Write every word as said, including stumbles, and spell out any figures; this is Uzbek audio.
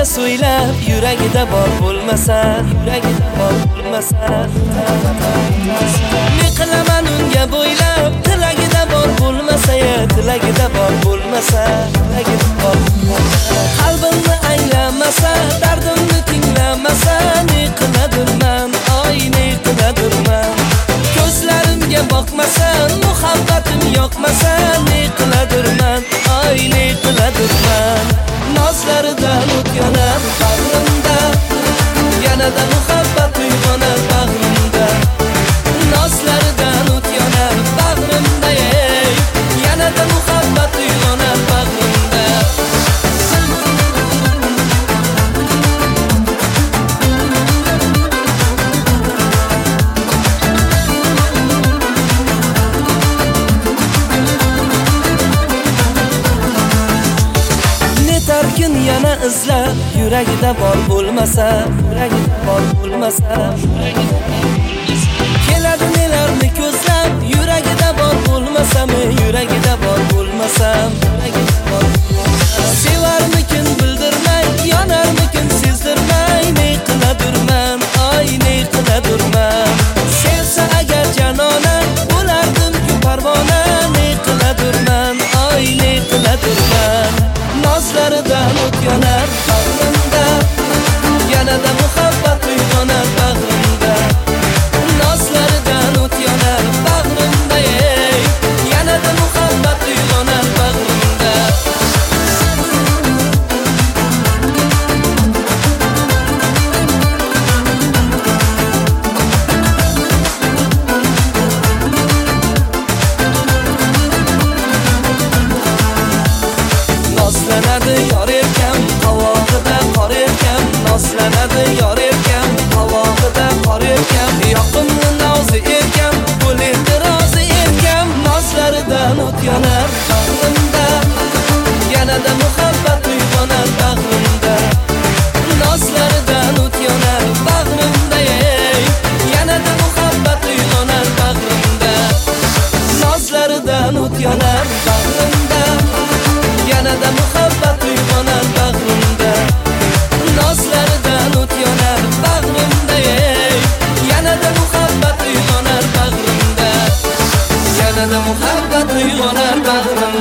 menga so'ylab yuragida bor bo'lmasa, yuragida bor bo'lmasa, men qilaman unga bo'ylab, tilagida bor bo'lmasa, tilagida bor bo'lmasa, tilagida bor bo'lmasa, qalbimni anglamasa, dardimni tinglamasa, ne qiladirman, oy ne qiladirman, ko'zlarimga boqmasa, muhabbatim yoqmasa, ne qiladirman, oy ne qiladirman, nozlaridan o't yonar bag'rimda, yanada muhabbat uyg'onar bag'rimda, nozlaridan o't yonar bag'rimda, ey yanada muhabbat uyg'onar bag'rimda. Kun yana izlab yuragida bor bo'lmasa, yuragida bor bo'lmasa, keladi nelarni ko'zlab yuragida bor bo'lmasam, yuragida bor bo'lmasam, yuragida bor bo'lmasam, sevarmikin bildirmay, yonarmikin sezdirmay, ne qiladirman, oy ne qiladirman, sevsa agar janona bo'lardim-ku parvona, ne qiladirman, oy ne qiladirman, nozlaridan o't yonar bag'rimda, yanada muhabbat uyg'onar bag'rimda, nozlaridan o't yonar bag'rimda, ey yanada muhabbat uyg'onar bag'rimda. Nozlanadi yor erkam, qovog'ida qor erkam, nozlanadi yor erkam, qovog'ida qor erkam, yoqimli nozi erkam, bo'lendi rozi erkam, nozlaridan o't yonar bag'rimda, yanada muhabbat uyg'onar bag'rimda, nozlaridan o't yonar bag'rimda, ey yanada muhabbat uyg'onar bag'rimda, nozlaridan o't yonar bag'rimda, yanada muhabbat uyg'onar bag'rimda, nozlaridan o't yonar bag'rimda, ey yanada muhabbat uyg'onar bag'rimda, yanada muhabbat uyg'onar bag'rimda.